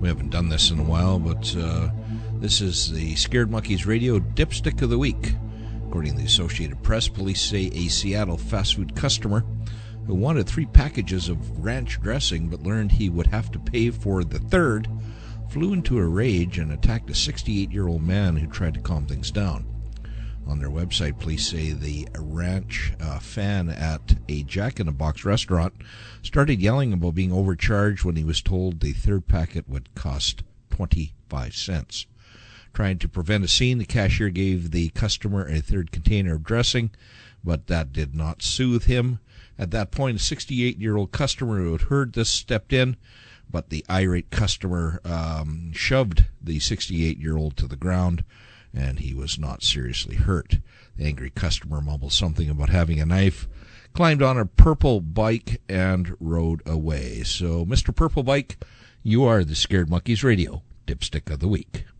We haven't done this in a while, but this is the Scared Monkeys Radio Dipstick of the Week. According to the Associated Press, police say a Seattle fast food customer who wanted 3 packages of ranch dressing but learned he would have to pay for the third flew into a rage and attacked a 68-year-old man who tried to calm things down. On their website, police say the ranch fan at a Jack-in-the-Box restaurant started yelling about being overcharged when he was told the third packet would cost 25 cents. Trying to prevent a scene, the cashier gave the customer a third container of dressing, but that did not soothe him. At that point, a 68-year-old customer who had heard this stepped in, but the irate customer shoved the 68-year-old to the ground, and he was not seriously hurt. The angry customer mumbled something about having a knife, climbed on a purple bike, and rode away. So, Mr. Purple Bike, you are the Scared Monkeys Radio Dipstick of the Week.